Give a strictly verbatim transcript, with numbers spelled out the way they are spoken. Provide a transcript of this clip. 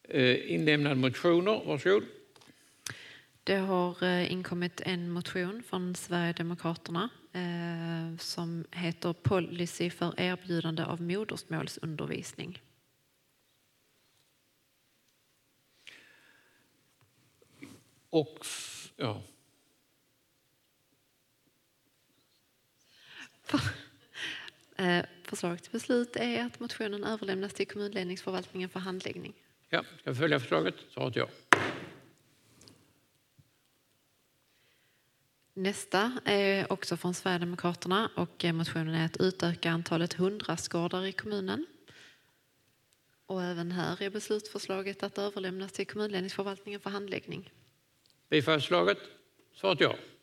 Eh, inlämnade motioner, varsågod. Det har eh, inkommit en motion från Sverigedemokraterna eh, som heter Policy för erbjudande av modersmålsundervisning. Och f- ja. Eh, Förslag till beslut är att motionen överlämnas till kommunledningsförvaltningen för handläggning. Ja, ska vi följa förslaget? Svaret ja. Nästa är också från Sverigedemokraterna och motionen är att utöka antalet hundrastgårdar i kommunen. Och även här är beslutsförslaget att överlämnas till kommunledningsförvaltningen för handläggning. Bifall förslaget? Svaret ja.